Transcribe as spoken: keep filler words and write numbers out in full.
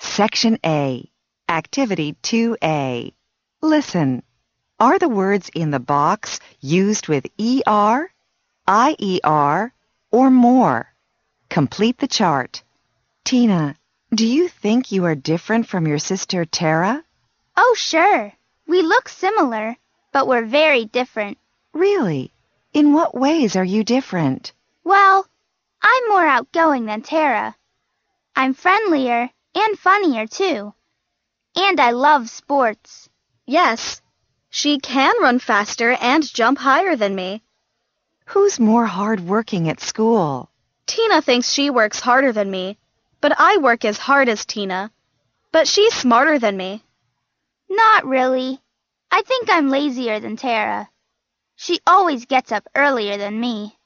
Section A, Activity two A. Listen. Are the words in the box used with E R, I E R, or more? Complete the chart. Tina, do you think you are different from your sister Tara? Oh, sure. We look similar, but we're very different. Really? In what ways are you different? Well, I'm more outgoing than Tara. I'm friendlier and funnier, too. And I love sports. Yes, she can run faster and jump higher than me. Who's more hard-working at school? Tina thinks she works harder than me, but I work as hard as Tina. But she's smarter than me. Not really. I think I'm lazier than Tara. She always gets up earlier than me.